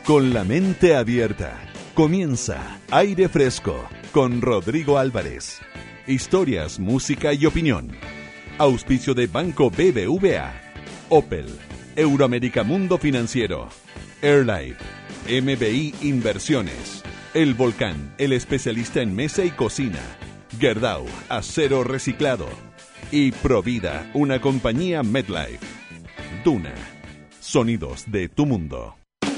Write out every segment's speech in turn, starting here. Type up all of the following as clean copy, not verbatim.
Con la mente abierta, comienza Aire Fresco con Rodrigo Álvarez. Historias, música y opinión. Auspicio de Banco BBVA, Opel, Euroamérica Mundo Financiero, Airlife, MBI Inversiones, El Volcán, el especialista en mesa y cocina, Gerdau, acero reciclado y Provida, una compañía MedLife. Duna, sonidos de tu mundo.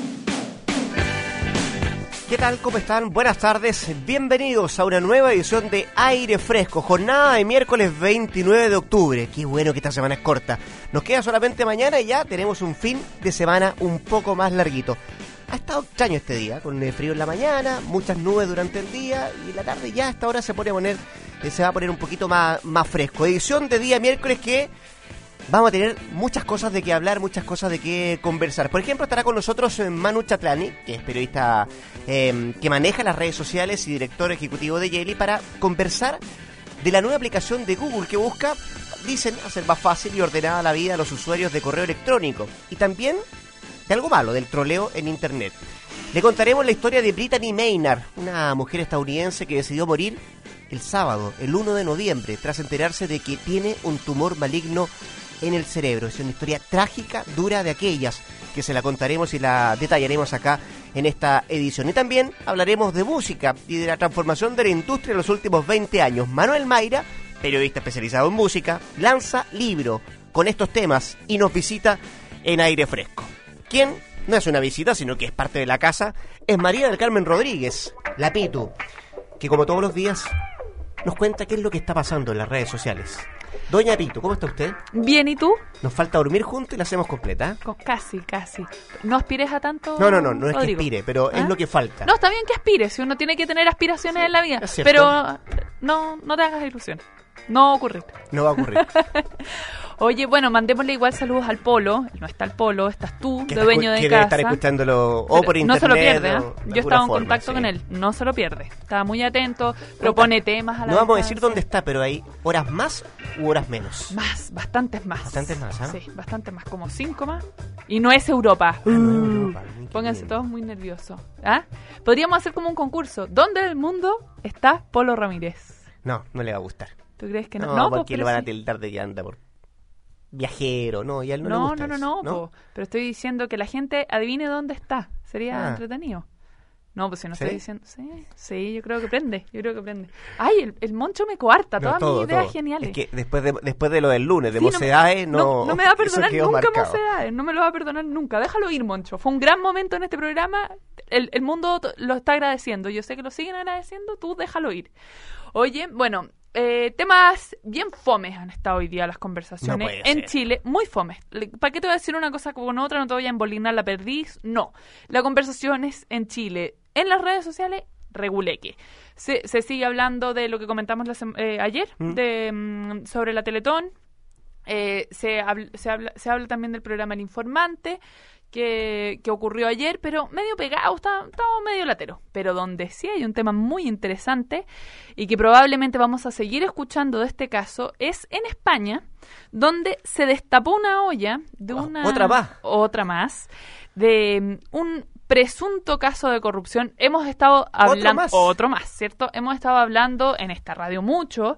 ¿Qué tal? ¿Cómo están? Buenas tardes. Bienvenidos a una nueva edición de Aire Fresco, jornada de miércoles 29 de octubre. Qué bueno que esta semana es corta. Nos queda solamente mañana y ya tenemos un fin de semana un poco más larguito. Ha estado extraño este día, con el frío en la mañana, muchas nubes durante el día y la tarde ya a esta hora se va a poner un poquito más fresco. Edición de día miércoles que vamos a tener muchas cosas de qué hablar, muchas cosas de qué conversar. Por ejemplo, estará con nosotros Manu Chatlani, que es periodista que maneja las redes sociales y director ejecutivo de Yeli, para conversar de la nueva aplicación de Google que busca, dicen, hacer más fácil y ordenada la vida a los usuarios de correo electrónico. Y también de algo malo, del troleo en Internet. Le contaremos la historia de Brittany Maynard, una mujer estadounidense que decidió morir el sábado, el 1 de noviembre, tras enterarse de que tiene un tumor maligno en el cerebro. Es una historia trágica, dura, de aquellas que se la contaremos y la detallaremos acá en esta edición. Y también hablaremos de música y de la transformación de la industria en los últimos 20 años. Manuel Mayra, periodista especializado en música, lanza libro con estos temas y nos visita en Aire Fresco. ¿Quién? No es una visita, sino que es parte de la casa. Es María del Carmen Rodríguez, la Pitu, que como todos los días nos cuenta qué es lo que está pasando en las redes sociales. Doña Pitu, ¿cómo está usted? Bien, ¿y tú? Nos falta dormir juntos y la hacemos completa. Casi. ¿No aspires a tanto? No es Rodrigo? que aspire, pero es lo que falta. No, está bien que aspires, si uno tiene que tener aspiraciones en la vida. Es cierto. Pero no te hagas ilusión. No va a ocurrir. No va a ocurrir. Oye, bueno, mandémosle igual saludos al Polo. No está el Polo, estás tú, de dueño de quiere casa. estar escuchándolo o por internet. No se lo pierde, ¿eh? Yo Yo estaba en contacto con él, no se lo pierde. Estaba muy atento, propone temas a la No vamos a distancia. decir dónde está, pero hay horas más u horas menos. Bastantes más. Bastantes más, ¿ah? Sí, bastantes más, como 5 más. Y no es Europa. No es Europa. Pónganse todos muy nerviosos. ¿Ah? Podríamos hacer como un concurso. ¿Dónde del mundo está Polo Ramírez? No le va a gustar. ¿Tú crees que no? No, pues, porque lo van a tildar de que anda por viajero, ¿no? Y a él no le gusta eso, ¿no? Pero estoy diciendo que la gente adivine dónde está. Sería entretenido. No, pues si no ¿Sí? estoy diciendo... Sí, yo creo que prende. Ay, el Moncho me coarta. Todas mis ideas geniales. Es que después de lo del lunes, de Mocedades, no me va a perdonar eso quedó nunca marcado. Mocedades. No me lo va a perdonar nunca. Déjalo ir, Moncho. Fue un gran momento en este programa. El mundo lo está agradeciendo. Yo sé que lo siguen agradeciendo. Tú déjalo ir. Oye, bueno... temas bien fomes han estado hoy día las conversaciones en Chile, muy fomes. ¿Para qué te voy a decir una cosa con otra? No te voy a embolinar la perdiz. No, las conversaciones en Chile, en las redes sociales, reguleque. Se sigue hablando de lo que comentamos ayer, sobre la Teletón. Se habla también del programa El Informante, que ocurrió ayer, pero medio pegado, estaba medio latero. Pero donde sí hay un tema muy interesante y que probablemente vamos a seguir escuchando de este caso es en España, donde se destapó una olla de otra más de un presunto caso de corrupción. Hemos estado hablando... Otro más, ¿cierto? Hemos estado hablando en esta radio mucho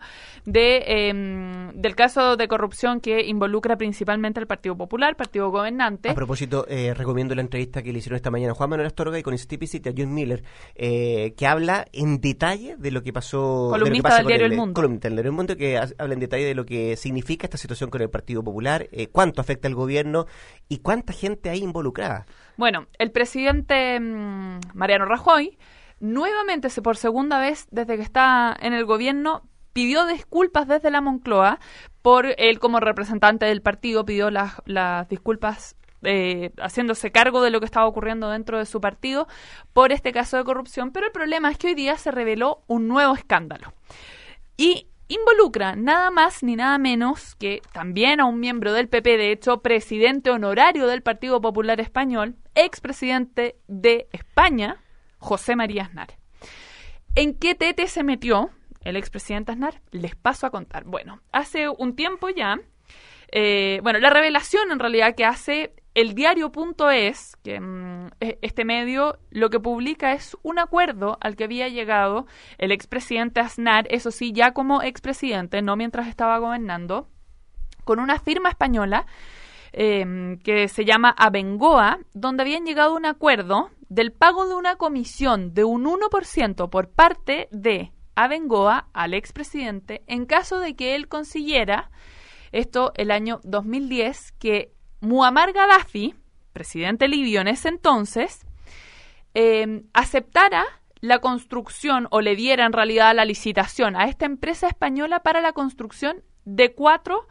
del caso de corrupción que involucra principalmente al Partido Popular, partido gobernante. A propósito, recomiendo la entrevista que le hicieron esta mañana a Juan Manuel Astorga y con Stevie City a John Miller, que habla en detalle de lo que pasó... Columnista del diario El Mundo. Columnista del diario El Mundo, que habla en detalle de lo que significa esta situación con el Partido Popular, cuánto afecta al gobierno y cuánta gente hay involucrada. Bueno, el presidente Mariano Rajoy, nuevamente, por segunda vez desde que está en el gobierno, pidió disculpas desde la Moncloa por él como representante del partido, pidió las disculpas haciéndose cargo de lo que estaba ocurriendo dentro de su partido por este caso de corrupción, pero el problema es que hoy día se reveló un nuevo escándalo. Y involucra nada más ni nada menos que también a un miembro del PP, de hecho, presidente honorario del Partido Popular Español, expresidente de España, José María Aznar. ¿En qué tete se metió el expresidente Aznar? Les paso a contar. Bueno, hace un tiempo ya, la revelación en realidad que hace el diario.es, que este medio lo que publica es un acuerdo al que había llegado el expresidente Aznar, eso sí, ya como expresidente, no mientras estaba gobernando, con una firma española que se llama Abengoa, donde habían llegado a un acuerdo del pago de una comisión de un 1% por parte de Abengoa al expresidente en caso de que él consiguiera, esto el año 2010, que Muammar Gaddafi, presidente libio en ese entonces, aceptara la construcción o le diera en realidad la licitación a esta empresa española para la construcción de cuatro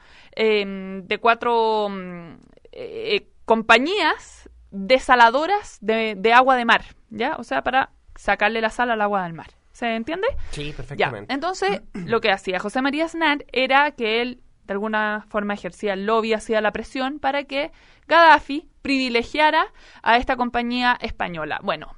compañías desaladoras de agua de mar, ¿ya? O sea, para sacarle la sal al agua del mar. ¿Se entiende? Sí, perfectamente. Ya. Entonces, lo que hacía José María Aznar era que él, de alguna forma, ejercía el lobby, hacía la presión para que Gaddafi privilegiara a esta compañía española. Bueno,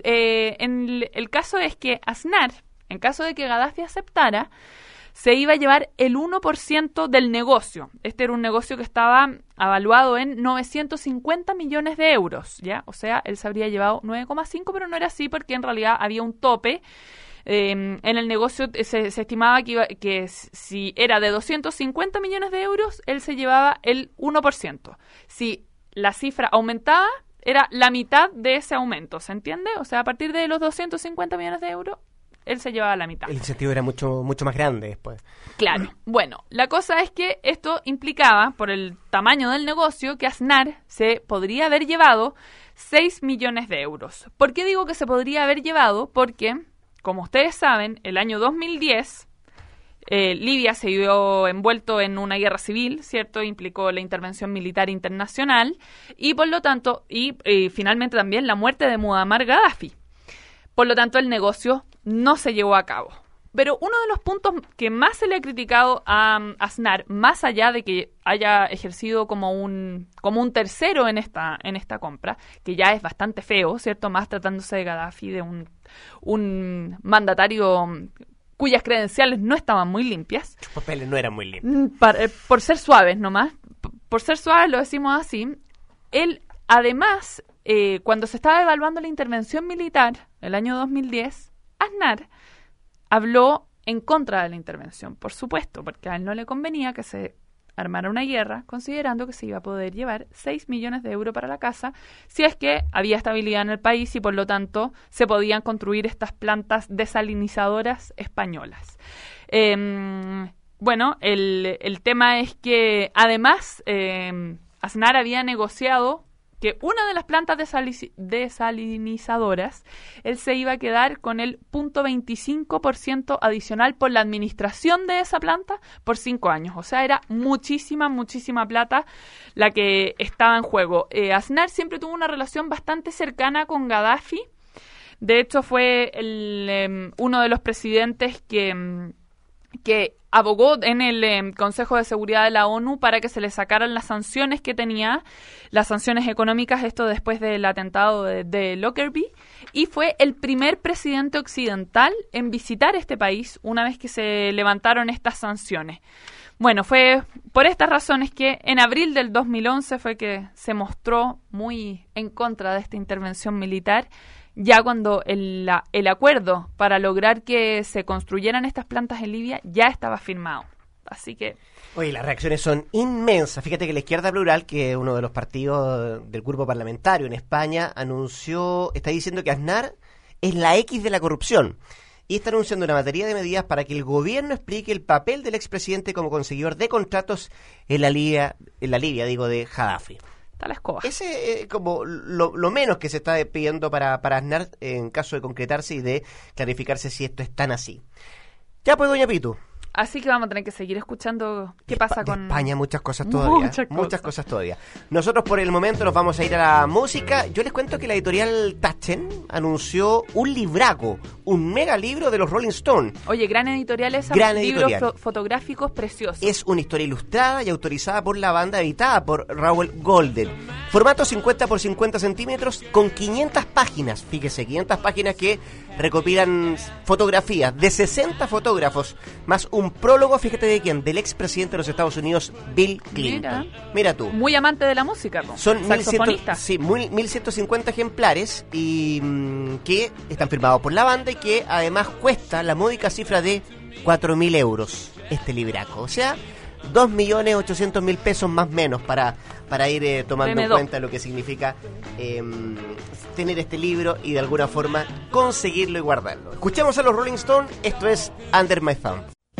el caso es que Aznar, en caso de que Gaddafi aceptara, se iba a llevar el 1% del negocio. Este era un negocio que estaba evaluado en 950 millones de euros, ¿ya? O sea, él se habría llevado 9,5, pero no era así porque en realidad había un tope. En el negocio se estimaba que si era de 250 millones de euros, él se llevaba el 1%. Si la cifra aumentaba, era la mitad de ese aumento, ¿se entiende? O sea, a partir de los 250 millones de euros, él se llevaba la mitad. El incentivo era mucho más grande después. Claro. Bueno, la cosa es que esto implicaba, por el tamaño del negocio, que Aznar se podría haber llevado 6 millones de euros. ¿Por qué digo que se podría haber llevado? Porque, como ustedes saben, el año 2010, Libia se vio envuelto en una guerra civil, ¿cierto? Implicó la intervención militar internacional y, por lo tanto, finalmente también la muerte de Muammar Gaddafi. Por lo tanto, el negocio no se llevó a cabo. Pero uno de los puntos que más se le ha criticado a Aznar, más allá de que haya ejercido como un tercero en esta compra, que ya es bastante feo, ¿cierto? Más tratándose de Gaddafi, de un mandatario cuyas credenciales no estaban muy limpias. Sus papeles no eran muy limpios. Por ser suaves nomás. Por ser suaves lo decimos así. Él, además, cuando se estaba evaluando la intervención militar, el año 2010, Aznar habló en contra de la intervención, por supuesto, porque a él no le convenía que se armara una guerra, considerando que se iba a poder llevar 6 millones de euros para la casa, si es que había estabilidad en el país y, por lo tanto, se podían construir estas plantas desalinizadoras españolas. Bueno, el tema es que, además, Aznar había negociado que una de las plantas desalinizadoras, él se iba a quedar con el 0.25% adicional por la administración de esa planta por 5 años. O sea, era muchísima plata la que estaba en juego. Aznar siempre tuvo una relación bastante cercana con Gaddafi. De hecho, fue uno de los presidentes que abogó en el Consejo de Seguridad de la ONU para que se le sacaran las sanciones que tenía, las sanciones económicas, esto después del atentado de Lockerbie, y fue el primer presidente occidental en visitar este país una vez que se levantaron estas sanciones. Bueno, fue por estas razones que en abril del 2011 fue que se mostró muy en contra de esta intervención militar, ya cuando el acuerdo para lograr que se construyeran estas plantas en Libia ya estaba firmado. Así que... Oye, las reacciones son inmensas. Fíjate que la Izquierda Plural, que es uno de los partidos del grupo parlamentario en España, está diciendo que Aznar es la X de la corrupción. Y está anunciando una batería de medidas para que el gobierno explique el papel del expresidente como conseguidor de contratos en la Libia de Gaddafi. La escoba. Ese es como lo menos que se está pidiendo para Aznar en caso de concretarse y de clarificarse si esto es tan así. Ya pues, doña Pitu. Así que vamos a tener que seguir escuchando qué pasa con... España, muchas cosas todavía. Muchas cosas todavía. Nosotros por el momento nos vamos a ir a la música. Yo les cuento que la editorial Taschen anunció un libraco, un mega libro de los Rolling Stones. Oye, gran editorial esa, libros fotográficos preciosos. Es una historia ilustrada y autorizada por la banda, editada por Raoul Golden. Formato 50 por 50 centímetros con 500 páginas. Fíjese, 500 páginas que recopilan fotografías de 60 fotógrafos, más un un prólogo, fíjate de quién, del expresidente de los Estados Unidos, Bill Clinton. Mira tú. Muy amante de la música, po. Son Saxofonista. 1150 ejemplares y que están firmados por la banda y que además cuesta la módica cifra de 4.000 euros este libraco. O sea, 2.800.000 pesos más o menos para ir tomando en cuenta lo que significa tener este libro y de alguna forma conseguirlo y guardarlo. Escuchemos a los Rolling Stones, esto es Under My Thumb.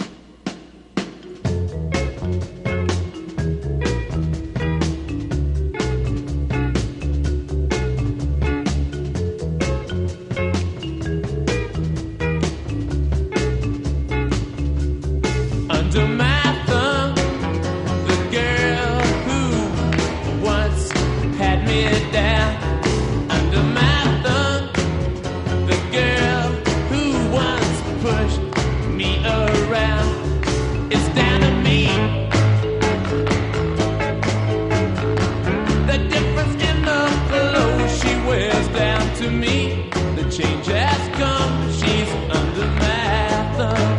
Under my thumb, the girl who once had me down. Under my thumb, the girl who once pushed me around. It's down to me. The difference in the clothes she wears down to me. The change has come, she's under my thumb.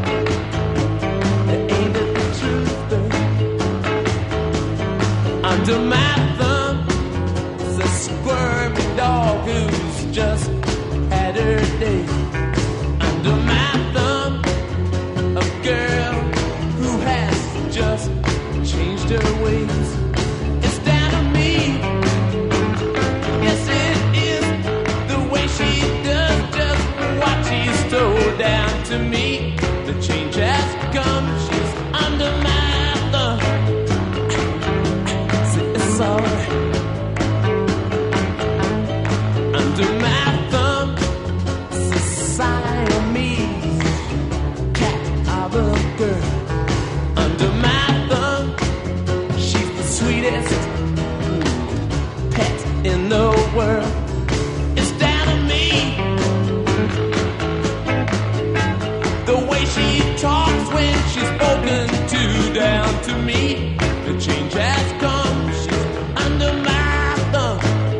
Under my thumb is a squirmy dog who's just had her day. Under my thumb, a girl who has just changed her ways. It's down to me. Yes, it is the way she does just what she's told down to me. The change has come, she's under my thumb. Under my thumb, Siamese cat of a girl. Under my thumb, she's the sweetest pet in the world. It's down to me. The way she talks when she's spoken to down to me. The change has come. She's under my thumb.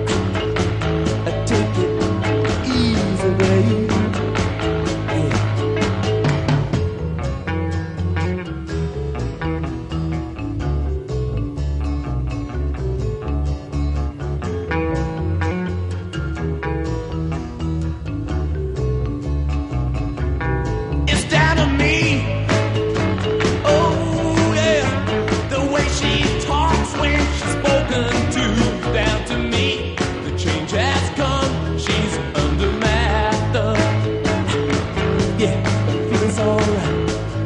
I take it easy, baby. It's down to me. Oh yeah, the way she talks when she's spoken to down to me. The change has come. She's under my thumb. Yeah, it feels alright.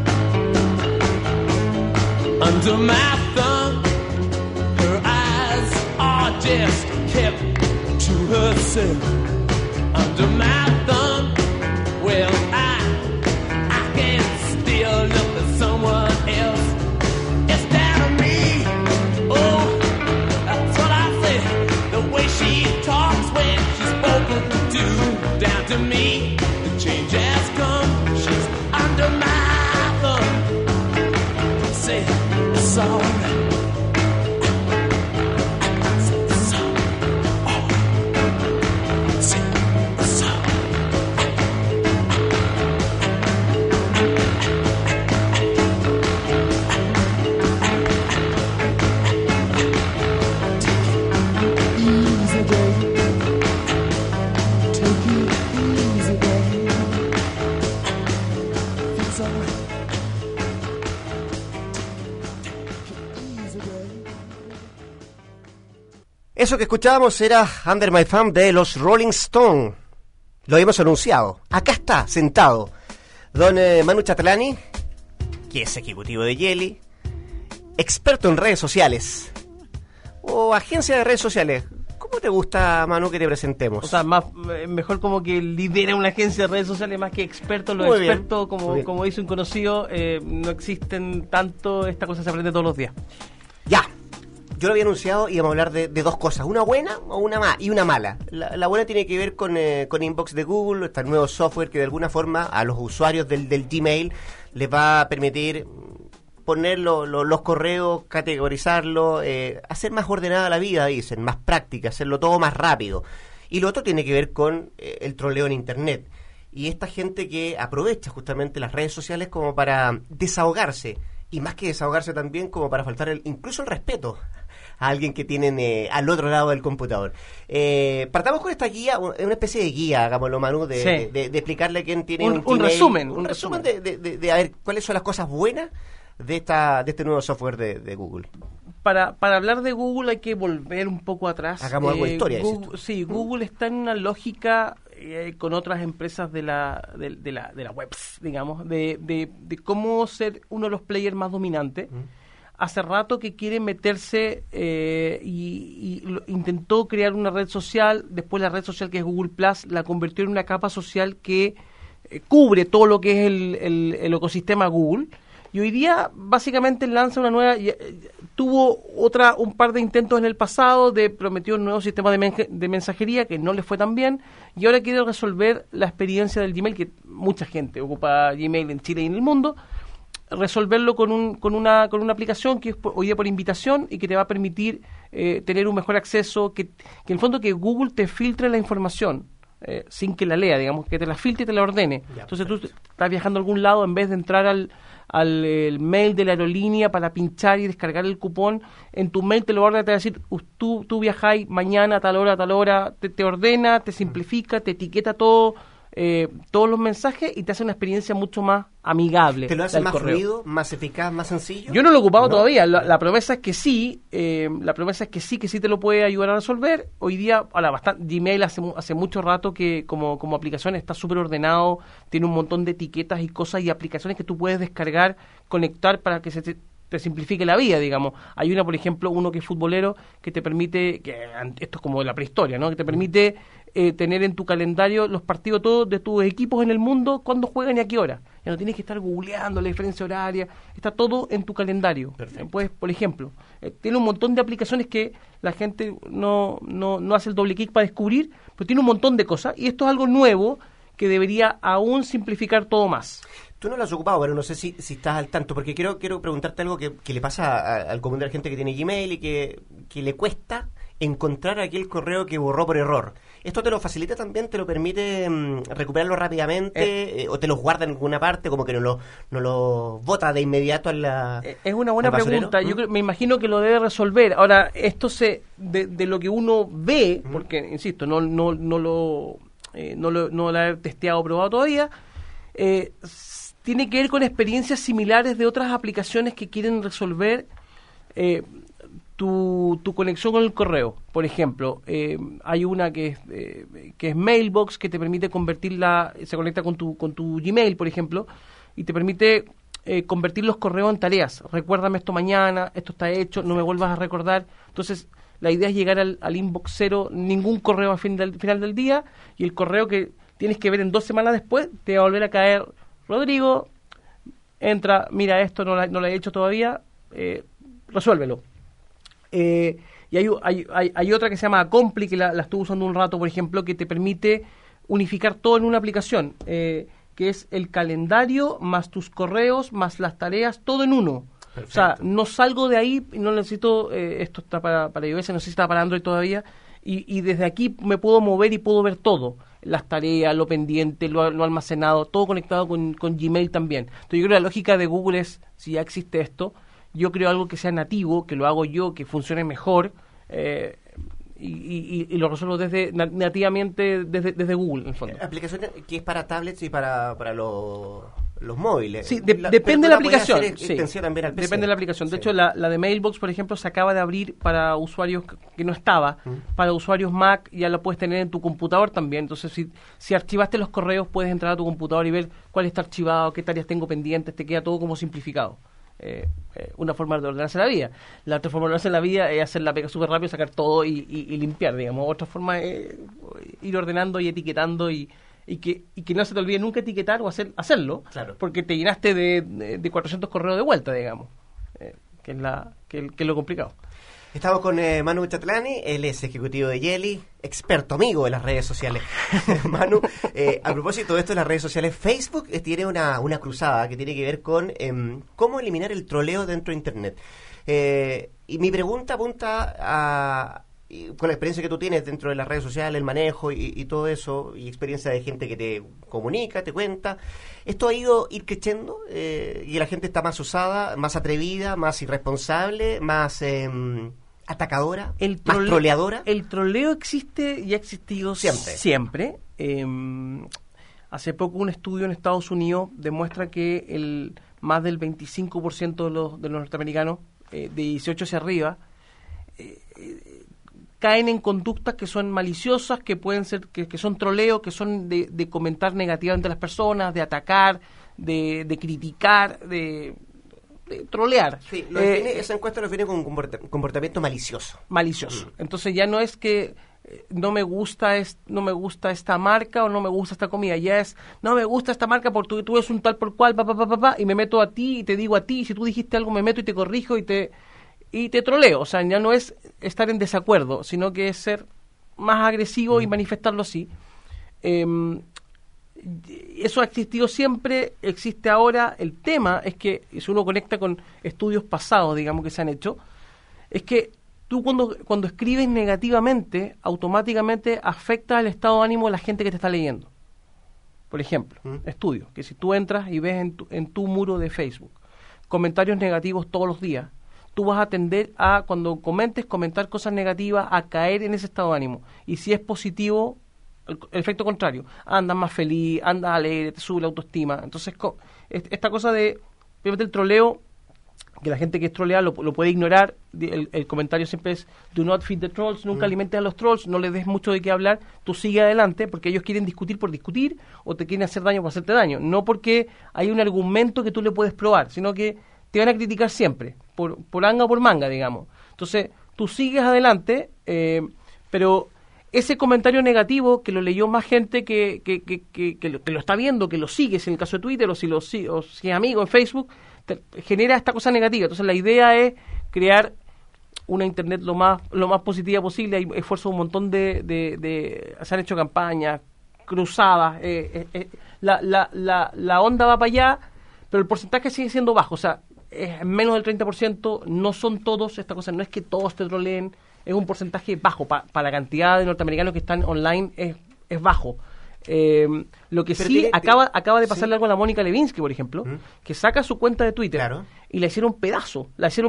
Under my thumb, her eyes are just kept to herself. Under my thumb, well I can't still look at someone else. It's down to me. Oh, that's what I said. The way she talks when she's spoken to down to me. The change has come. She's under my thumb. Say it's alright. Say it's alright. Oh. Say it's alright. Easy, baby. Take it easy, baby. It's alright. Easy, baby. Eso que escuchábamos era Under My Thumb de los Rolling Stones. Lo habíamos anunciado. Acá está, sentado, don Manu Chatlani, que es ejecutivo de Yeli, experto en redes sociales, o agencia de redes sociales. ¿Cómo te gusta, Manu, que te presentemos? O sea, mejor como que lidera una agencia de redes sociales más que experto. Los Muy bien, expertos, muy bien. como dice un conocido, no existen tanto. Esta cosa se aprende todos los días. Ya, yo lo había anunciado y íbamos a hablar de dos cosas, una buena o y una mala. La buena tiene que ver con Inbox de Google, este nuevo software que de alguna forma a los usuarios del Gmail les va a permitir poner los correos, categorizarlo, hacer más ordenada la vida, dicen, más práctica, hacerlo todo más rápido. Y lo otro tiene que ver con el troleo en Internet. y esta gente que aprovecha justamente las redes sociales como para desahogarse, y más que desahogarse también como para faltar incluso el respeto a alguien que tienen al otro lado del computador. Partamos con esta guía, una especie de guía, hagámoslo, Manu, de explicarle a quién tiene un resumen. Un resumen de a ver cuáles son las cosas buenas de este nuevo software de Google. Para hablar de Google hay que volver un poco atrás. Hagamos algo de historia. Google está en una lógica con otras empresas de la web, digamos, de cómo ser uno de los players más dominantes. Hace rato que quiere meterse y intentó crear una red social. Después la red social, que es Google Plus, la convirtió en una capa social que cubre todo lo que es el ecosistema Google. Y hoy día básicamente lanza una nueva... tuvo un par de intentos en el pasado, prometió un nuevo sistema de mensajería que no le fue tan bien, y ahora quiere resolver la experiencia del Gmail, que mucha gente ocupa Gmail en Chile y en el mundo, resolverlo con una aplicación que es hoy día por invitación y que te va a permitir tener un mejor acceso, que en el fondo que Google te filtre la información sin que la lea, digamos, que te la filtre y te la ordene. Ya, entonces tú estás viajando a algún lado, en vez de entrar al mail de la aerolínea para pinchar y descargar el cupón, en tu mail te lo ordena, te va a decir, tú viajáis mañana a tal hora, te ordena, te simplifica, te etiqueta todo, todos los mensajes y te hace una experiencia mucho más amigable. ¿Te lo hace más fluido, más eficaz, más sencillo? Yo no lo he ocupado todavía. La promesa es que sí, que sí te lo puede ayudar a resolver. Hoy día, Gmail hace mucho rato que como aplicación está súper ordenado, tiene un montón de etiquetas y cosas y aplicaciones que tú puedes descargar, conectar para que te simplifique la vida, digamos. Hay una, por ejemplo, uno que es futbolero, que te permite, esto es como de la prehistoria, ¿no? Que te permite tener en tu calendario los partidos todos de tus equipos en el mundo, cuándo juegan y a qué hora. Ya no tienes que estar googleando la diferencia horaria, está todo en tu calendario. Puedes, por ejemplo, tiene un montón de aplicaciones que la gente no hace el doble clic para descubrir, pero tiene un montón de cosas, y esto es algo nuevo que debería aún simplificar todo más. Tú no lo has ocupado, pero no sé si estás al tanto, porque quiero preguntarte algo que le pasa al común de la gente que tiene Gmail y que le cuesta encontrar aquel correo que borró por error. ¿Esto te lo facilita también? ¿Te lo permite recuperarlo rápidamente? ¿O te lo guarda en alguna parte, como que no lo bota de inmediato Es una buena pregunta. Yo me imagino que lo debe resolver. Ahora, esto de lo que uno ve, porque, insisto, no lo he testeado o probado todavía, tiene que ver con experiencias similares de otras aplicaciones que quieren resolver tu conexión con el correo. Por ejemplo, hay una que es Mailbox, que te permite se conecta con tu Gmail, por ejemplo, y te permite convertir los correos en tareas. Recuérdame esto mañana, esto está hecho, no me vuelvas a recordar. Entonces, la idea es llegar al inbox cero, ningún correo al final del día, y el correo que tienes que ver en 2 semanas después te va a volver a caer: Rodrigo, entra, mira esto, no lo he hecho todavía, resuélvelo. Y hay otra que se llama Acompli, que la estuve usando un rato, por ejemplo, que te permite unificar todo en una aplicación, que es el calendario más tus correos más las tareas, todo en uno. Perfecto. O sea, no salgo de ahí, no necesito, esto está para iOS, no sé si está para Android todavía, y desde aquí me puedo mover y puedo ver todo, las tareas, lo pendiente, lo almacenado, todo conectado con Gmail también. Entonces yo creo que la lógica de Google es, si ya existe esto, yo creo algo que sea nativo, que lo hago yo, que funcione mejor, y lo resuelvo nativamente desde Google, en el fondo. Aplicación que es para tablets y para los móviles. Sí, depende de la aplicación. También al PC. Depende de la aplicación. De hecho, la de Mailbox, por ejemplo, se acaba de abrir para usuarios que no estaba. Para usuarios Mac ya lo puedes tener en tu computador también. Entonces, si archivaste los correos, puedes entrar a tu computador y ver cuál está archivado, qué tareas tengo pendientes, te queda todo como simplificado. Una forma de ordenarse la vida. La otra forma de ordenarse la vida es hacer la pega súper rápido, sacar todo y limpiar, digamos. Otra forma es ir ordenando y etiquetando y que no se te olvide nunca etiquetar o hacerlo, claro, porque te llenaste de 400 correos de vuelta, digamos, que es lo complicado. Estamos con Manu Chatlani, él es ejecutivo de Yeli, experto amigo de las redes sociales. Manu, a propósito de esto de las redes sociales, Facebook tiene una cruzada que tiene que ver con cómo eliminar el troleo dentro de Internet. Y mi pregunta apunta a con la experiencia que tú tienes dentro de las redes sociales, el manejo y todo eso, y experiencia de gente que te comunica, te cuenta, esto ha ido ir creciendo y la gente está más osada, más atrevida, más irresponsable, más atacadora, más troleadora. El troleo existe y ha existido siempre. Hace poco un estudio en Estados Unidos demuestra que más del 25% de los norteamericanos de 18 hacia arriba caen en conductas que son maliciosas, que pueden ser que son troleo, que son de comentar negativamente a las personas, de atacar, de criticar, de trolear. Sí, esa encuesta lo define como un comportamiento malicioso. Entonces ya no es que no me gusta esta marca o no me gusta esta comida, ya es no me gusta esta marca porque tú eres un tal por cual, y me meto a ti y te digo a ti, y si tú dijiste algo me meto y te corrijo y te troleo. O sea, ya no es estar en desacuerdo, sino que es ser más agresivo y manifestarlo así. Eso ha existido siempre, existe ahora. El tema es que, si uno conecta con estudios pasados, digamos, que se han hecho, es que tú cuando escribes negativamente, automáticamente afecta el estado de ánimo de la gente que te está leyendo. Por ejemplo, estudio, que si tú entras y ves en tu muro de Facebook comentarios negativos todos los días, tú vas a tender a, cuando comentar cosas negativas, a caer en ese estado de ánimo. Y si es positivo, el efecto contrario, andas más feliz, andas alegre, te sube la autoestima. Entonces, esta cosa de, obviamente, el troleo, que la gente que es troleada lo puede ignorar. El comentario siempre es do not feed the trolls, nunca alimentes a los trolls, no les des mucho de qué hablar, tú sigue adelante, porque ellos quieren discutir por discutir o te quieren hacer daño por hacerte daño, no porque hay un argumento que tú le puedes probar, sino que te van a criticar siempre, por anga o por manga, digamos. Entonces, tú sigues adelante, pero ese comentario negativo que lo leyó más gente que lo está viendo, que lo sigue, si en el caso de Twitter o si es amigo en Facebook, genera esta cosa negativa. Entonces la idea es crear una internet lo más positiva posible. Hay esfuerzos un montón se han hecho campañas, cruzadas, la onda va para allá, pero el porcentaje sigue siendo bajo, o sea, es menos del 30%, no son todos, esta cosa no es que todos te troleen, es un porcentaje bajo, para la cantidad de norteamericanos que están online es bajo. Lo que pero sí acaba de pasarle algo a la Mónica Lewinsky, por ejemplo, que saca su cuenta de Twitter y la hicieron pedazo.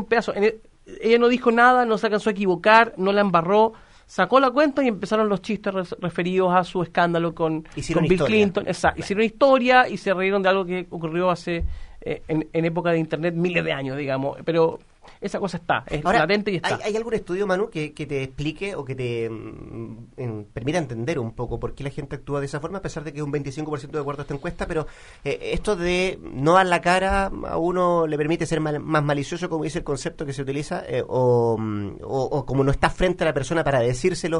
Ella no dijo nada, no se alcanzó a equivocar, no la embarró, sacó la cuenta y empezaron los chistes referidos a su escándalo con Bill Clinton. Exacto. Hicieron historia y se reíron de algo que ocurrió hace en época de internet miles de años, digamos, pero esa cosa es latente y está. ¿Hay algún estudio, Manu, que te explique o que te permita entender un poco por qué la gente actúa de esa forma, a pesar de que es un 25% de acuerdo a esta encuesta, pero esto de no dar la cara a uno le permite ser más malicioso, como dice el concepto que se utiliza, o como no estás frente a la persona para decírselo,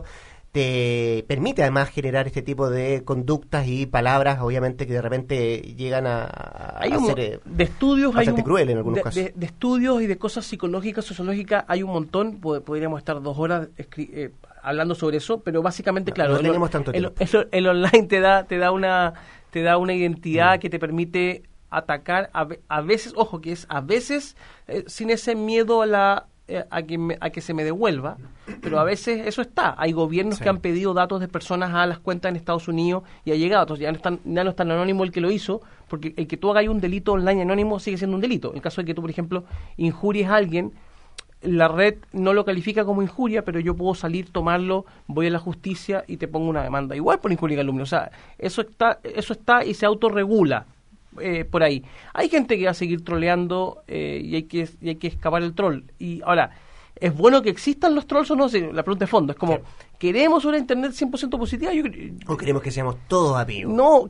te permite además generar este tipo de conductas y palabras, obviamente, que de repente llegan a ser de estudios, bastante cruel en algunos casos. De estudios y de cosas psicológicas, sociológicas, hay un montón. Podríamos estar 2 horas hablando sobre eso, pero básicamente, claro, no tenemos tanto tiempo. El online te da una identidad que te permite atacar a veces, ojo, que es a veces sin ese miedo a que se me devuelva, pero a veces eso está. Hay gobiernos que han pedido datos de personas a las cuentas en Estados Unidos y ha llegado. Entonces ya no es tan anónimo el que lo hizo, porque el que tú hagas un delito online anónimo sigue siendo un delito. En el caso de que tú, por ejemplo, injuries a alguien, la red no lo califica como injuria, pero yo puedo salir, tomarlo, voy a la justicia y te pongo una demanda igual por injuria y calumnia. O sea, eso está y se autorregula. Por ahí. Hay gente que va a seguir troleando y hay que escapar el troll. Y ahora, ¿es bueno que existan los trolls o no? Sí, la pregunta de fondo es como, ¿queremos una internet 100% positiva? ¿O queremos que seamos todos amigos? No,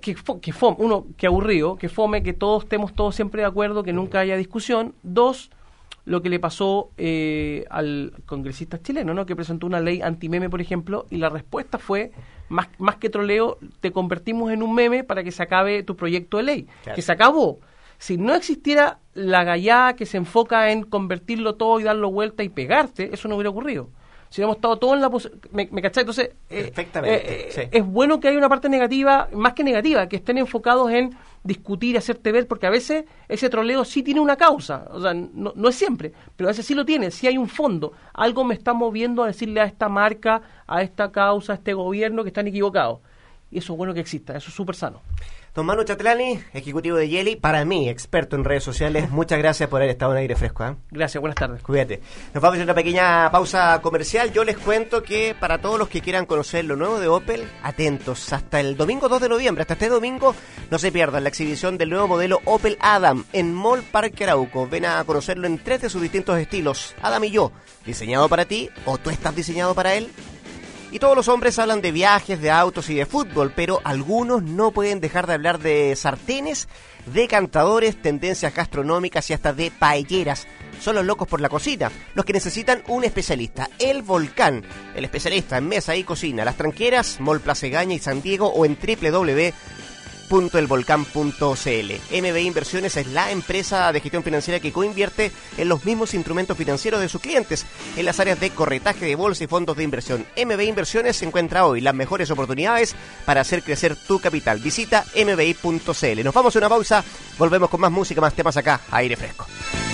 que aburrido, que fome, que estemos todos siempre de acuerdo, que nunca haya discusión. 2, lo que le pasó al congresista chileno, ¿no? Que presentó una ley anti-meme, por ejemplo, y la respuesta fue, más que troleo, te convertimos en un meme para que se acabe tu proyecto de ley. Claro. Que se acabó. Si no existiera la gallada que se enfoca en convertirlo todo y darlo vuelta y pegarte, eso no hubiera ocurrido. Si hemos estado todos en la ¿me cachai? Entonces, Perfectamente, sí. es bueno que haya una parte negativa, más que negativa, que estén enfocados en discutir, hacerte ver, porque a veces ese troleo sí tiene una causa, o sea, no es siempre, pero a veces sí lo tiene, sí hay un fondo, algo me está moviendo a decirle a esta marca, a esta causa, a este gobierno que están equivocados, y eso es bueno que exista, eso es súper sano. Don Manu Chatlani, ejecutivo de Yeli, para mí, experto en redes sociales, muchas gracias por haber estado en Aire Fresco. Gracias, buenas tardes. Cuídate. Nos vamos a hacer una pequeña pausa comercial. Yo les cuento que para todos los que quieran conocer lo nuevo de Opel, atentos, hasta el domingo 2 de noviembre, hasta este domingo, no se pierdan la exhibición del nuevo modelo Opel Adam en Mall Parque Arauco. Ven a conocerlo en 3 de sus distintos estilos. Adam y yo, diseñado para ti, o tú estás diseñado para él. Y todos los hombres hablan de viajes, de autos y de fútbol, pero algunos no pueden dejar de hablar de sartenes, decantadores, tendencias gastronómicas y hasta de paelleras. Son los locos por la cocina, los que necesitan un especialista, El Volcán, el especialista en mesa y cocina, Las Tranqueras, Mall Plaza Egaña y San Diego o en www.elvolcán.cl. MBI Inversiones es la empresa de gestión financiera que coinvierte en los mismos instrumentos financieros de sus clientes en las áreas de corretaje de bolsa y fondos de inversión. MBI Inversiones encuentra hoy las mejores oportunidades para hacer crecer tu capital. Visita mbi.cl. Nos vamos a una pausa, volvemos con más música, más temas acá, Aire Fresco.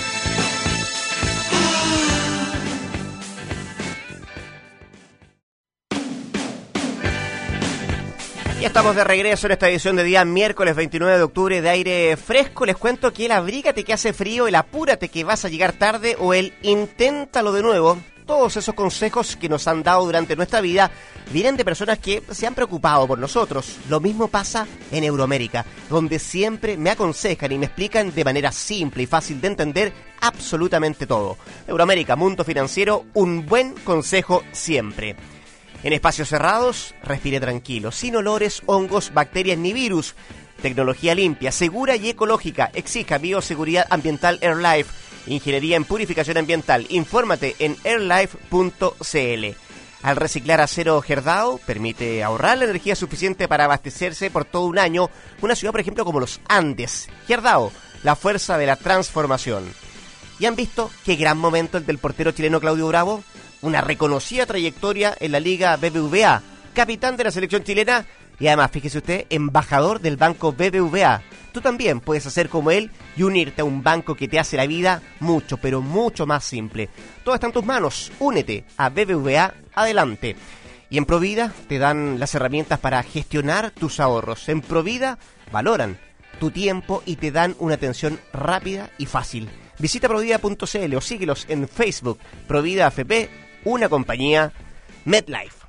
Ya estamos de regreso en esta edición de día miércoles 29 de octubre de Aire Fresco. Les cuento que el abrígate que hace frío, el apúrate que vas a llegar tarde o el inténtalo de nuevo. Todos esos consejos que nos han dado durante nuestra vida vienen de personas que se han preocupado por nosotros. Lo mismo pasa en Euroamérica, donde siempre me aconsejan y me explican de manera simple y fácil de entender absolutamente todo. Euroamérica, mundo financiero, un buen consejo siempre. En espacios cerrados, respire tranquilo, sin olores, hongos, bacterias ni virus. Tecnología limpia, segura y ecológica. Exija bioseguridad ambiental AirLife. Ingeniería en purificación ambiental. Infórmate en airlife.cl. Al reciclar acero Gerdau, permite ahorrar la energía suficiente para abastecerse por todo un año una ciudad, por ejemplo, como los Andes. Gerdau, la fuerza de la transformación. ¿Y han visto qué gran momento el del portero chileno Claudio Bravo? Una reconocida trayectoria en la Liga BBVA, capitán de la selección chilena y además, fíjese usted, embajador del banco BBVA. Tú también puedes hacer como él y unirte a un banco que te hace la vida mucho, pero mucho más simple. Todo está en tus manos. Únete a BBVA Adelante. Y en Provida te dan las herramientas para gestionar tus ahorros. En Provida valoran tu tiempo y te dan una atención rápida y fácil. Visita provida.cl o síguelos en Facebook. Provida AFP, una compañía MetLife.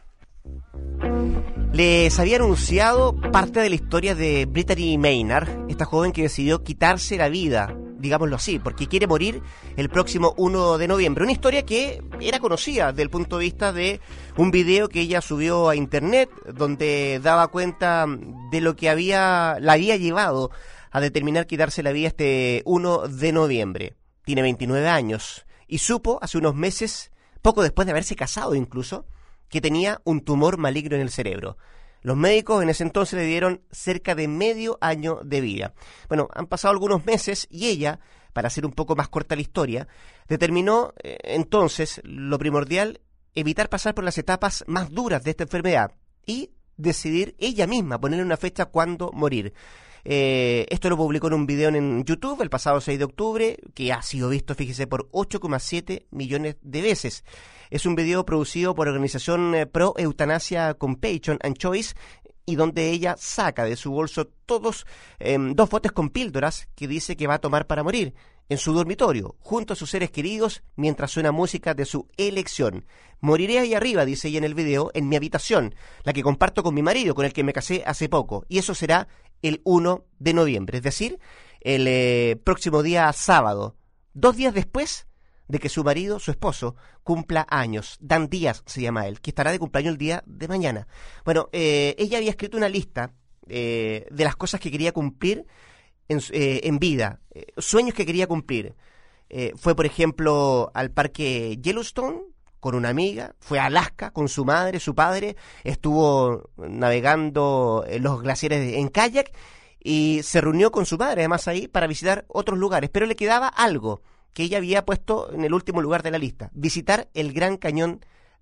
Les había anunciado parte de la historia de Brittany Maynard, esta joven que decidió quitarse la vida, digámoslo así, porque quiere morir el próximo 1 de noviembre. Una historia que era conocida desde el punto de vista de un video que ella subió a internet, donde daba cuenta de lo que la había llevado a determinar quitarse la vida este 1 de noviembre. Tiene 29 años y supo hace unos meses, poco después de haberse casado incluso, que tenía un tumor maligno en el cerebro. Los médicos en ese entonces le dieron cerca de medio año de vida. Bueno, han pasado algunos meses y ella, para hacer un poco más corta la historia, determinó entonces lo primordial, evitar pasar por las etapas más duras de esta enfermedad y decidir ella misma ponerle una fecha cuándo morir. Esto lo publicó en un video en YouTube el pasado 6 de octubre, que ha sido visto, fíjese, por 8,7 millones de veces. Es un video producido por la organización Pro Eutanasia Compassion and Choice, y donde ella saca de su bolso dos botes con píldoras que dice que va a tomar para morir, en su dormitorio, junto a sus seres queridos, mientras suena música de su elección. Moriré ahí arriba, dice ella en el video, en mi habitación, la que comparto con mi marido, con el que me casé hace poco, y eso será el 1 de noviembre, es decir, el próximo día sábado, 2 días después de que su marido, su esposo, cumpla años. Dan Díaz se llama él, que estará de cumpleaños el día de mañana. Bueno, ella había escrito una lista de las cosas que quería cumplir en vida, sueños que quería cumplir. Fue, por ejemplo, al parque Yellowstone con una amiga, fue a Alaska con su madre, su padre, estuvo navegando en los glaciares en kayak y se reunió con su madre además ahí para visitar otros lugares, pero le quedaba algo que ella había puesto en el último lugar de la lista: visitar el Gran Cañón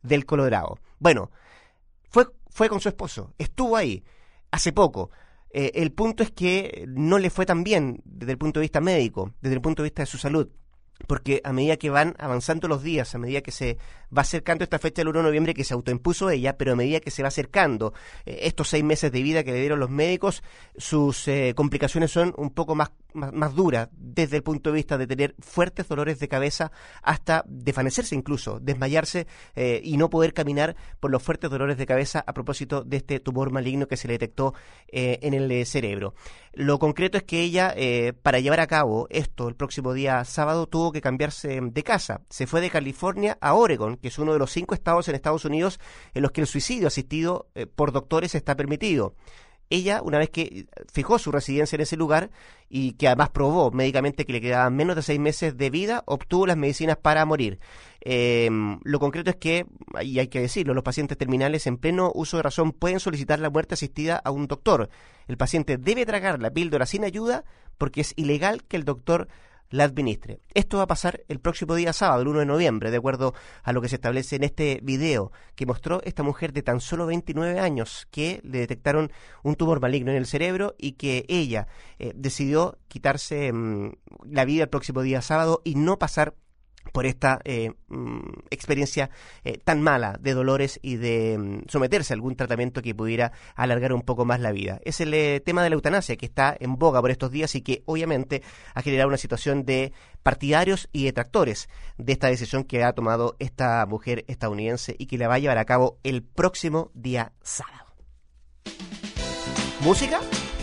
del Colorado. Bueno, fue con su esposo, estuvo ahí hace poco. El punto es que no le fue tan bien desde el punto de vista médico, desde el punto de vista de su salud, porque a medida que van avanzando los días, a medida que se va acercando esta fecha del 1 de noviembre que se autoimpuso ella, pero a medida que se va acercando estos 6 meses de vida que le dieron los médicos, sus complicaciones son un poco más duras, desde el punto de vista de tener fuertes dolores de cabeza hasta desvanecerse incluso, desmayarse y no poder caminar por los fuertes dolores de cabeza a propósito de este tumor maligno que se le detectó en el cerebro. Lo concreto es que ella, para llevar a cabo esto el próximo día sábado, tuvo que cambiarse de casa. Se fue de California a Oregon, que es uno de los 5 estados en Estados Unidos en los que el suicidio asistido por doctores está permitido. Ella, una vez que fijó su residencia en ese lugar y que además probó médicamente que le quedaban menos de 6 meses de vida, obtuvo las medicinas para morir. Lo concreto es que, y hay que decirlo, los pacientes terminales en pleno uso de razón pueden solicitar la muerte asistida a un doctor. El paciente debe tragar la píldora sin ayuda porque es ilegal que el doctor la administre. Esto va a pasar el próximo día sábado, el 1 de noviembre, de acuerdo a lo que se establece en este video que mostró esta mujer de tan solo 29 años que le detectaron un tumor maligno en el cerebro y que ella decidió quitarse la vida el próximo día sábado y no pasar por esta experiencia tan mala de dolores y de someterse a algún tratamiento que pudiera alargar un poco más la vida. Es el tema de la eutanasia que está en boga por estos días y que obviamente ha generado una situación de partidarios y detractores de esta decisión que ha tomado esta mujer estadounidense y que la va a llevar a cabo el próximo día sábado. ¿Música?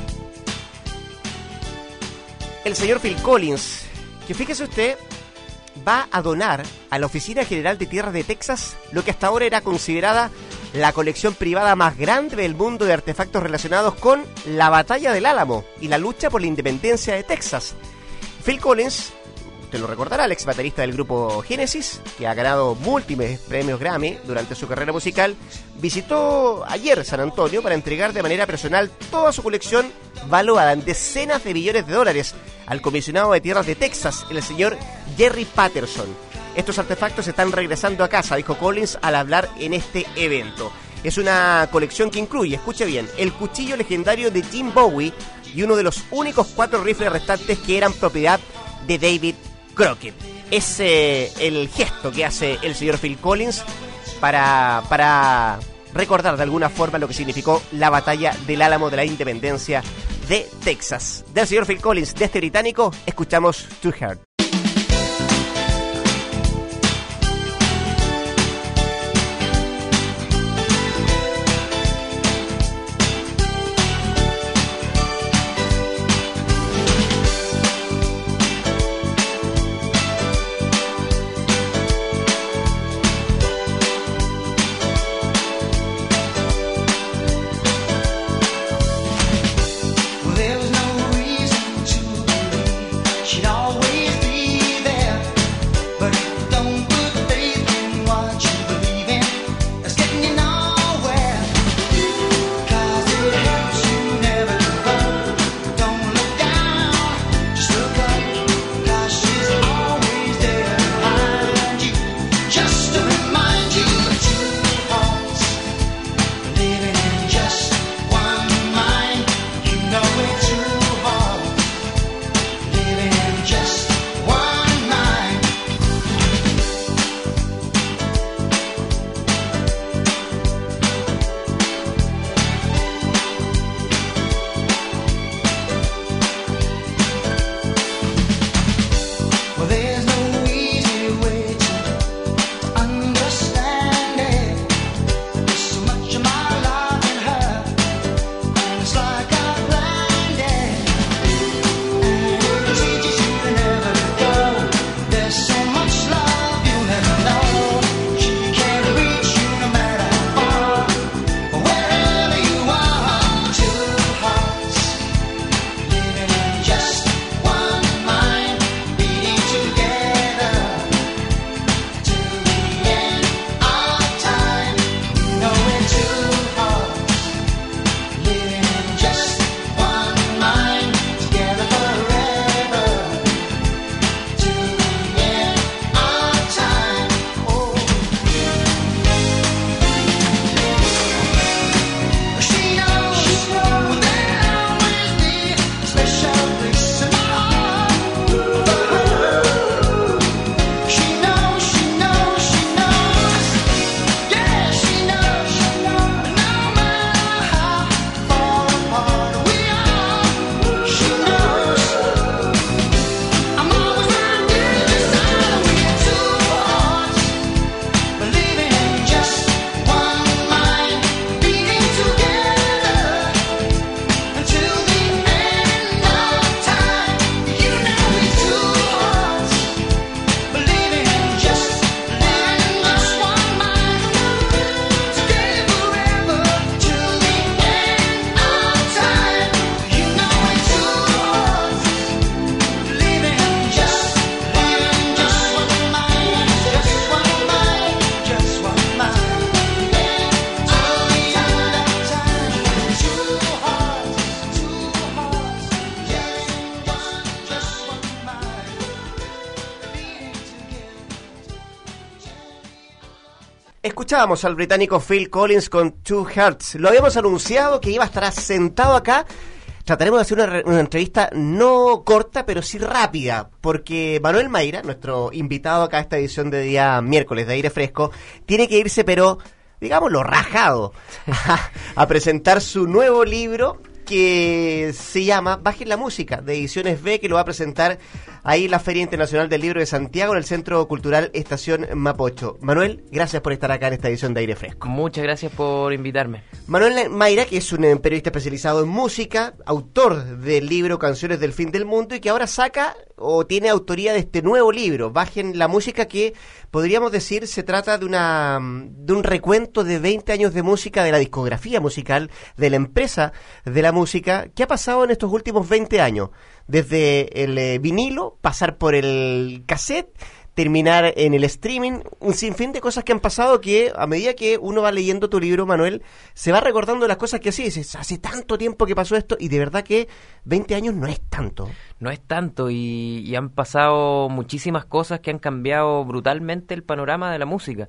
El señor Phil Collins, que fíjese usted, va a donar a la Oficina General de Tierras de Texas lo que hasta ahora era considerada la colección privada más grande del mundo de artefactos relacionados con la batalla del Álamo y la lucha por la independencia de Texas. Phil Collins, usted lo recordará, el ex baterista del grupo Genesis, que ha ganado múltiples premios Grammy durante su carrera musical, visitó ayer San Antonio para entregar de manera personal toda su colección valuada en decenas de millones de dólares al comisionado de tierras de Texas, el señor Jerry Patterson. Estos artefactos están regresando a casa, dijo Collins al hablar en este evento. Es una colección que incluye, escuche bien, el cuchillo legendario de Jim Bowie y uno de los únicos 4 rifles restantes que eran propiedad de David Crockett. Es el gesto que hace el señor Phil Collins para recordar de alguna forma lo que significó la batalla del Álamo de la independencia de Texas. Del señor Phil Collins, de este británico, escuchamos To Heart. There was no reason to believe she'd always be Escuchábamos al británico Phil Collins con Two Hearts. Lo habíamos anunciado que iba a estar sentado acá. Trataremos de hacer una entrevista no corta, pero sí rápida, porque Manuel Mayra, nuestro invitado acá a esta edición de día miércoles de Aire Fresco, tiene que irse, pero, digámoslo, rajado, a presentar su nuevo libro que se llama Bajen la Música, de Ediciones B, que lo va a presentar ahí en la Feria Internacional del Libro de Santiago, en el Centro Cultural Estación Mapocho. Manuel, gracias por estar acá en esta edición de Aire Fresco. Muchas gracias por invitarme. Manuel Mayra, que es un periodista especializado en música, autor del libro Canciones del Fin del Mundo, y que ahora saca o tiene autoría de este nuevo libro, Bajen la Música, que podríamos decir se trata de un recuento de 20 años de música, de la discografía musical, de la empresa de la música. ¿Qué ha pasado en estos últimos 20 años? Desde el vinilo, pasar por el cassette, terminar en el streaming, un sinfín de cosas que han pasado que a medida que uno va leyendo tu libro, Manuel, se va recordando las cosas que así dices, hace tanto tiempo que pasó esto, y de verdad que 20 años no es tanto. No es tanto, y han pasado muchísimas cosas que han cambiado brutalmente el panorama de la música.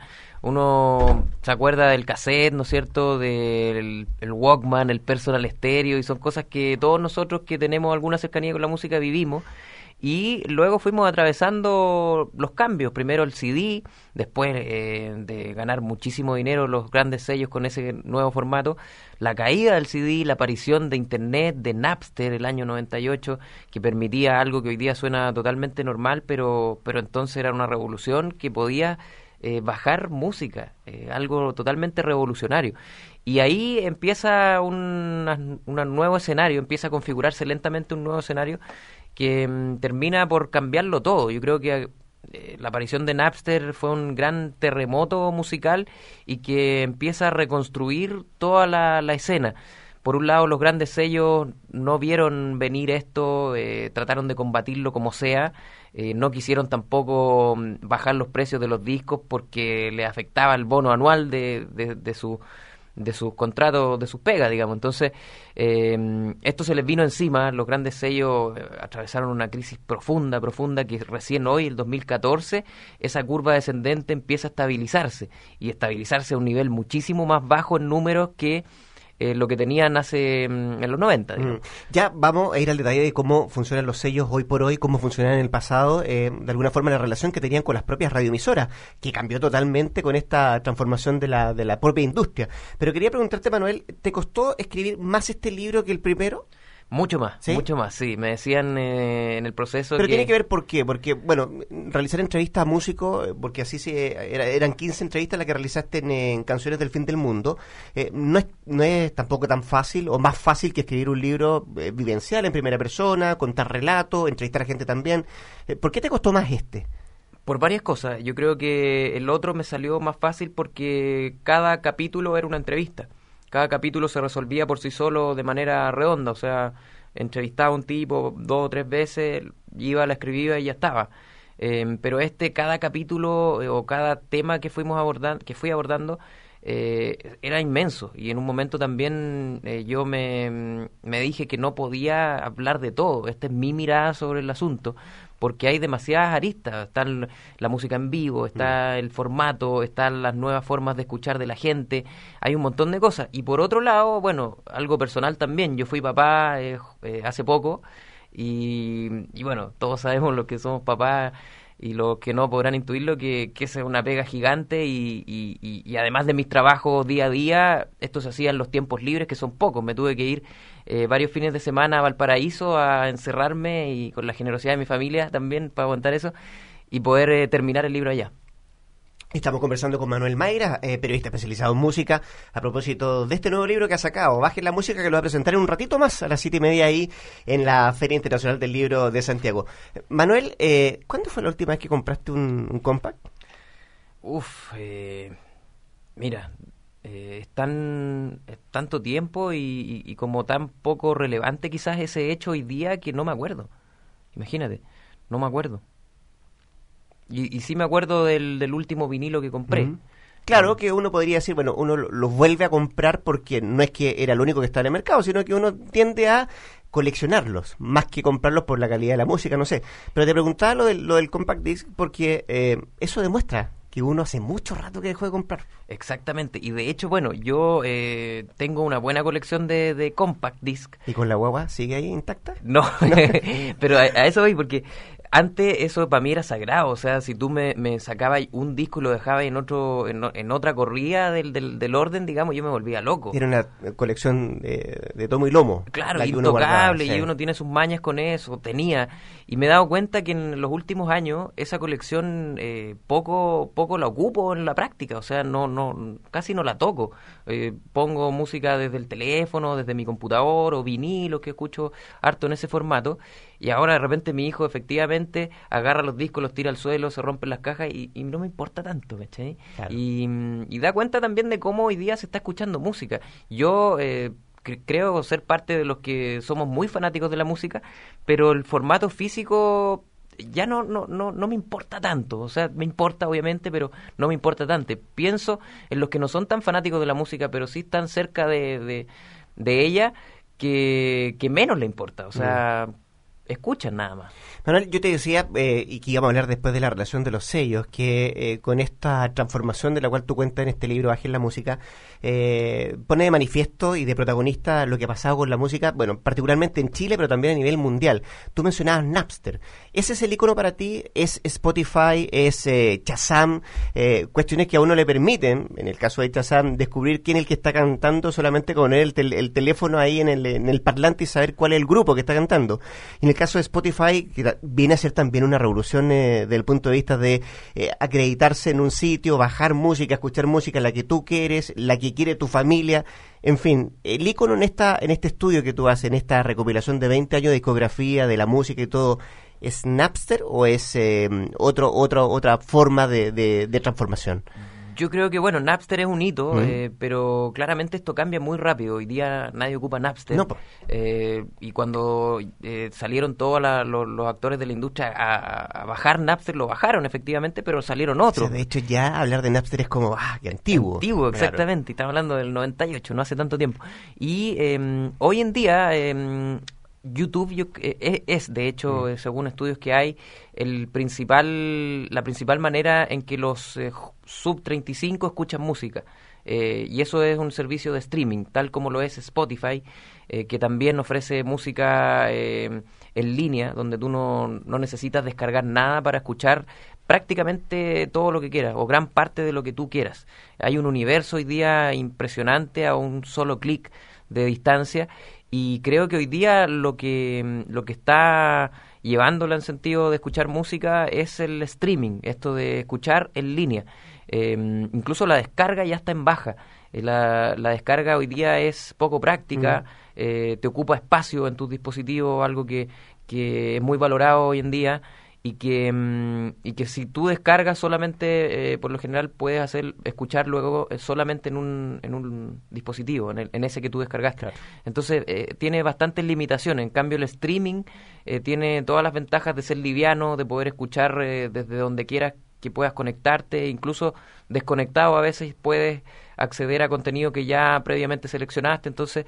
Uno se acuerda del cassette, ¿no es cierto?, del el Walkman, el personal stereo, y son cosas que todos nosotros que tenemos alguna cercanía con la música vivimos. Y luego fuimos atravesando los cambios, primero el CD, después de ganar muchísimo dinero los grandes sellos con ese nuevo formato, la caída del CD, la aparición de Internet, de Napster el año 98, que permitía algo que hoy día suena totalmente normal, pero entonces era una revolución que podía bajar música, algo totalmente revolucionario. Y ahí empieza un nuevo escenario, empieza a configurarse lentamente un nuevo escenario que termina por cambiarlo todo. Yo creo que la aparición de Napster fue un gran terremoto musical y que empieza a reconstruir toda la escena. Por un lado, los grandes sellos no vieron venir esto, trataron de combatirlo como sea, no quisieron tampoco bajar los precios de los discos porque les afectaba el bono anual de sus contratos, de sus pegas, digamos. Entonces, esto se les vino encima. Los grandes sellos atravesaron una crisis profunda, que recién hoy, el 2014, esa curva descendente empieza a estabilizarse, y estabilizarse a un nivel muchísimo más bajo en números que lo que tenían en los 90. Ya vamos a ir al detalle de cómo funcionan los sellos hoy por hoy, cómo funcionaban en el pasado, de alguna forma la relación que tenían con las propias radioemisoras, que cambió totalmente con esta transformación de la propia industria. Pero quería preguntarte, Manuel, ¿te costó escribir más este libro que el primero? Mucho más, ¿sí? Mucho más, sí. Me decían en el proceso Pero tiene que ver por qué. Porque, bueno, realizar entrevistas a músicos, porque así eran 15 entrevistas las que realizaste en Canciones del Fin del Mundo, no es tampoco tan fácil, o más fácil que escribir un libro vivencial en primera persona, contar relatos, entrevistar a gente también. ¿Por qué te costó más este? Por varias cosas. Yo creo que el otro me salió más fácil porque cada capítulo era una entrevista. Cada capítulo se resolvía por sí solo de manera redonda, o sea, entrevistaba a un tipo 2 o 3 veces, iba, la escribía y ya estaba. Pero cada capítulo o cada tema que fui abordando era inmenso, y en un momento también yo me dije que no podía hablar de todo. Esta es mi mirada sobre el asunto, porque hay demasiadas aristas. Está la música en vivo, está el formato, están las nuevas formas de escuchar de la gente, hay un montón de cosas. Y por otro lado, bueno, algo personal también, yo fui papá hace poco, y bueno, todos sabemos los que somos papás y los que no podrán intuirlo, que es una pega gigante, y además de mis trabajos día a día, esto se hacía en los tiempos libres, que son pocos. Me tuve que ir varios fines de semana a Valparaíso a encerrarme, y con la generosidad de mi familia también para aguantar eso y poder terminar el libro allá. Estamos conversando con Manuel Mayra, periodista especializado en música, a propósito de este nuevo libro que ha sacado, Bajen la Música, que lo va a presentar en un ratito más, a las 7:30 ahí, en la Feria Internacional del Libro de Santiago. Manuel, ¿cuándo fue la última vez que compraste un compact? Mira, es tanto tiempo y como tan poco relevante quizás ese hecho hoy día, que no me acuerdo. Imagínate, no me acuerdo. Y sí me acuerdo del último vinilo que compré. Claro, que uno podría decir, bueno, uno los vuelve a comprar porque no es que era el único que está en el mercado, sino que uno tiende a coleccionarlos, más que comprarlos por la calidad de la música, no sé. Pero te preguntaba lo del compact disc porque eso demuestra que uno hace mucho rato que dejó de comprar. Exactamente, y de hecho, bueno, yo tengo una buena colección de compact disc. ¿Y con la guagua sigue ahí intacta? No, pero a eso voy, porque antes eso para mí era sagrado. O sea, si tú me sacabas un disco y lo dejabas en otra corrida del orden, digamos, yo me volvía loco. Era una colección de tomo y lomo. Claro, intocable, guardaba, sí. Y uno tiene sus mañas con eso, tenía. Y me he dado cuenta que en los últimos años esa colección poco la ocupo en la práctica. O sea, casi no la toco. Pongo música desde el teléfono, desde mi computador o vinilo, que escucho harto en ese formato. Y ahora de repente mi hijo efectivamente agarra los discos, los tira al suelo, se rompen las cajas y no me importa tanto, ¿cachai? Claro. Y da cuenta también de cómo hoy día se está escuchando música. Yo creo ser parte de los que somos muy fanáticos de la música, pero el formato físico ya no me importa tanto. O sea, me importa obviamente, pero no me importa tanto. Pienso en los que no son tan fanáticos de la música, pero sí están cerca de ella, que menos le importa. O sea... escuchan nada más. Manuel, yo te decía, y que íbamos a hablar después de la relación de los sellos, que con esta transformación de la cual tú cuentas en este libro, Baje en la Música, pone de manifiesto y de protagonista lo que ha pasado con la música, bueno, particularmente en Chile, pero también a nivel mundial. Tú mencionabas Napster. ¿Ese es el icono para ti? ¿Es Spotify? ¿Es Shazam? Cuestiones que a uno le permiten, en el caso de Shazam, descubrir quién es el que está cantando solamente con el teléfono ahí en el parlante y saber cuál es el grupo que está cantando. Y en el caso de Spotify, que viene a ser también una revolución desde el punto de vista de acreditarse en un sitio, bajar música, escuchar música, la que tú quieres, la que quiere tu familia, en fin, el ícono en este estudio que tú haces, en esta recopilación de 20 años de discografía, de la música y todo, ¿es Napster o es otra forma de transformación? Yo creo que, bueno, Napster es un hito, pero claramente esto cambia muy rápido. Hoy día nadie ocupa Napster. No, y cuando salieron todos los actores de la industria a bajar Napster, lo bajaron efectivamente, pero salieron otros. O sea, de hecho, ya hablar de Napster es como, qué antiguo. Antiguo, exactamente. Claro. Estamos hablando del 98, no hace tanto tiempo. Y hoy en día... YouTube es de hecho, según estudios que hay, la principal manera en que los sub 35 escuchan música, y eso es un servicio de streaming, tal como lo es Spotify, que también ofrece música en línea, donde tú no necesitas descargar nada para escuchar prácticamente todo lo que quieras, o gran parte de lo que tú quieras. Hay un universo hoy día impresionante a un solo clic de distancia. Y creo que hoy día lo que está llevándola en sentido de escuchar música es el streaming, esto de escuchar en línea. Incluso la descarga ya está en baja. La descarga hoy día es poco práctica, te ocupa espacio en tus dispositivos, algo que es muy valorado hoy en día. Y que si tú descargas solamente, por lo general puedes escuchar luego solamente en un dispositivo, en ese que tú descargaste. Claro. Entonces tiene bastantes limitaciones. En cambio el streaming tiene todas las ventajas de ser liviano, de poder escuchar desde donde quieras que puedas conectarte, incluso desconectado a veces puedes acceder a contenido que ya previamente seleccionaste. Entonces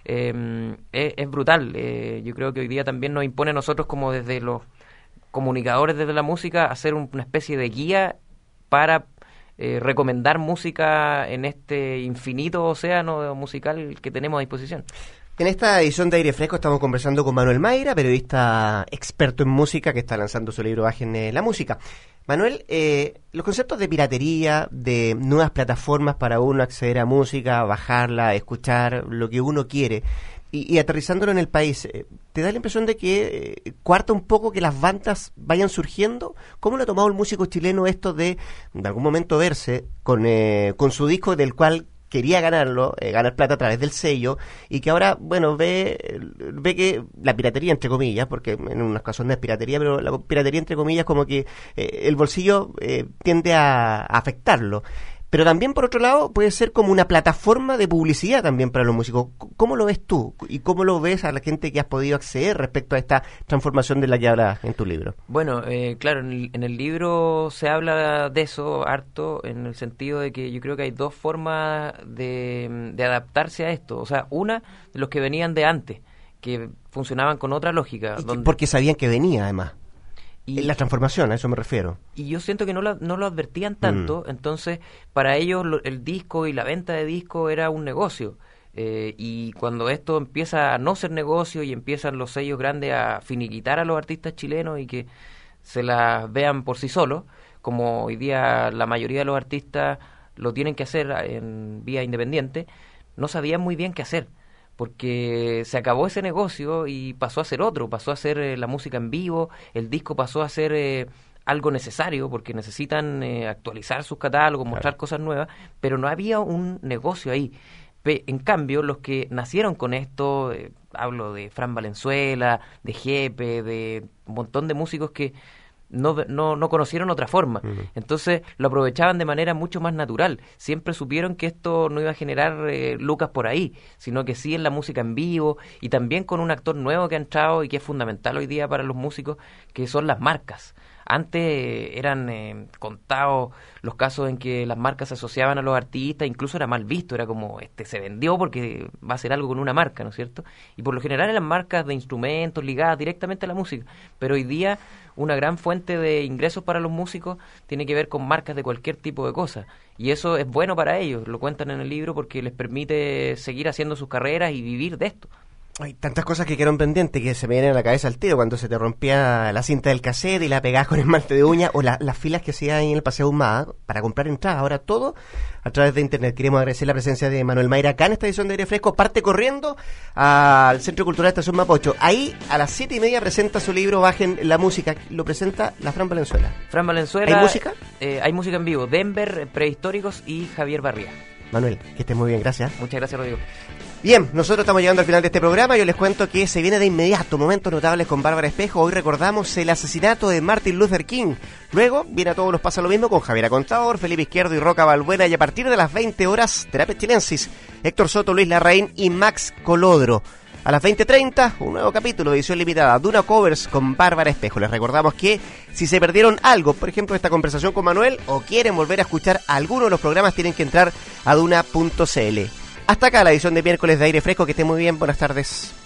es brutal. Yo creo que hoy día también nos impone a nosotros, como desde los comunicadores desde la música, hacer una especie de guía para recomendar música en este infinito océano musical que tenemos a disposición. En esta edición de Aire Fresco estamos conversando con Manuel Mayra, periodista experto en música que está lanzando su libro Baje en la Música. Manuel, los conceptos de piratería, de nuevas plataformas para uno acceder a música, bajarla, escuchar lo que uno quiere, y aterrizándolo en el país, ¿te da la impresión de que cuarta un poco que las bandas vayan surgiendo? ¿Cómo lo ha tomado el músico chileno esto de algún momento verse con su disco del cual quería ganar plata a través del sello, y que ahora, bueno, ve que la piratería, entre comillas, porque en unos casos no es piratería, pero la piratería, entre comillas, como que el bolsillo tiende a afectarlo? Pero también, por otro lado, puede ser como una plataforma de publicidad también para los músicos. ¿Cómo lo ves tú? ¿Y cómo lo ves a la gente que has podido acceder respecto a esta transformación de la que hablas en tu libro? Bueno, claro, en el libro se habla de eso harto, en el sentido de que yo creo que hay dos formas de adaptarse a esto. O sea, una, de los que venían de antes, que funcionaban con otra lógica. Porque sabían que venía, además. Y la transformación, a eso me refiero. Y yo siento que no lo advertían tanto, entonces para ellos el disco y la venta de disco era un negocio. Y cuando esto empieza a no ser negocio y empiezan los sellos grandes a finiquitar a los artistas chilenos y que se las vean por sí solos, como hoy día la mayoría de los artistas lo tienen que hacer en vía independiente, no sabían muy bien qué hacer, porque se acabó ese negocio y pasó a ser otro, pasó a ser la música en vivo, el disco pasó a ser algo necesario, porque necesitan actualizar sus catálogos, mostrar cosas nuevas, pero no había un negocio ahí. En cambio, los que nacieron con esto, hablo de Fran Valenzuela, de Jepe, de un montón de músicos que no conocieron otra forma. Entonces lo aprovechaban de manera mucho más natural. Siempre supieron que esto no iba a generar lucas por ahí, sino que sí en la música en vivo y también con un actor nuevo que ha entrado y que es fundamental hoy día para los músicos, que son las marcas. Antes eran contados los casos en que las marcas se asociaban a los artistas, incluso era mal visto, era como, se vendió porque va a hacer algo con una marca, ¿no es cierto? Y por lo general eran marcas de instrumentos ligadas directamente a la música, pero hoy día una gran fuente de ingresos para los músicos tiene que ver con marcas de cualquier tipo de cosas, y eso es bueno para ellos, lo cuentan en el libro porque les permite seguir haciendo sus carreras y vivir de esto. Hay tantas cosas que quedaron pendientes que se me vienen a la cabeza al tiro, cuando se te rompía la cinta del cassette y la pegabas con esmalte de uña, o las filas que hacía ahí en el Paseo Ahumada para comprar entradas. Ahora todo a través de internet. Queremos agradecer la presencia de Manuel Mayra acá en esta edición de Aire Fresco. Parte corriendo al Centro Cultural Estación Mapocho. Ahí a las 7:30 presenta su libro Bajen la Música. Lo presenta la Fran Valenzuela. Fran Valenzuela. ¿Hay música? Hay música en vivo. Denver, Prehistóricos y Javier Barría. Manuel, que estés muy bien, gracias. Muchas gracias, Rodrigo. Bien, nosotros estamos llegando al final de este programa. Yo les cuento que se viene de inmediato Momentos Notables con Bárbara Espejo. Hoy recordamos el asesinato de Martin Luther King. Luego viene A Todos nos pasa lo mismo con Javier Contador, Felipe Izquierdo y Roca Balbuena. Y a partir de las 20 horas, Terapia Chilensis, Héctor Soto, Luis Larraín y Max Colodro. A las 20:30, un nuevo capítulo de edición limitada, Duna Covers con Bárbara Espejo. Les recordamos que si se perdieron algo, por ejemplo esta conversación con Manuel, o quieren volver a escuchar alguno de los programas, tienen que entrar a duna.cl. Hasta acá la edición de miércoles de Aire Fresco, que esté muy bien, buenas tardes.